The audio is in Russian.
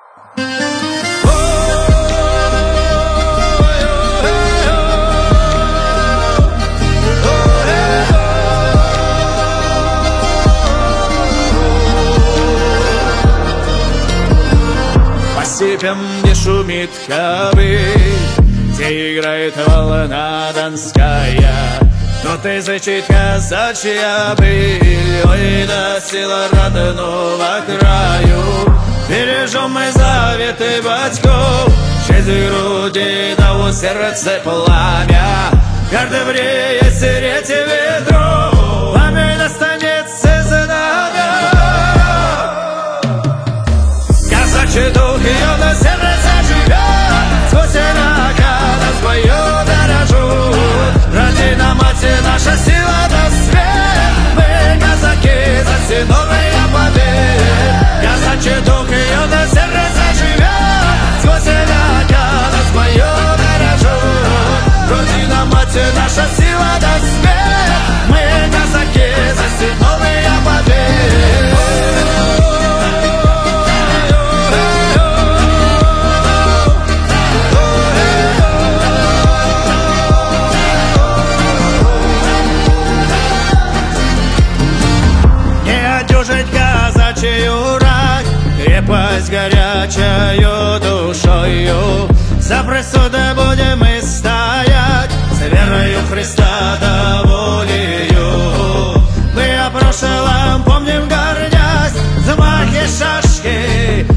По степям, где шумит ковыль, где играет волна донская, тут и звучит казачья быль. Ой, да сила родного краю, бережем мы заветы батьков, честь в груди, да у сердце пламя, каждый вреет сереть ветров, пламя достанется знамя. Казачий дух ее до сердца живет, сквозь ракана свою дорожут. Родина, мать, наша сила да свет, мы казаки за все новые победы. Казачий дух ее до сердца живет, сквозь ракана свою дорожут. Родина, мать, наша сила да свет, мы казаки за все новые победы. Казачью рать, крепость горячою душою, за престол да будем мы стоять, с верою Христа да волею. Мы о прошлом помним гордясь, взмахи шашки,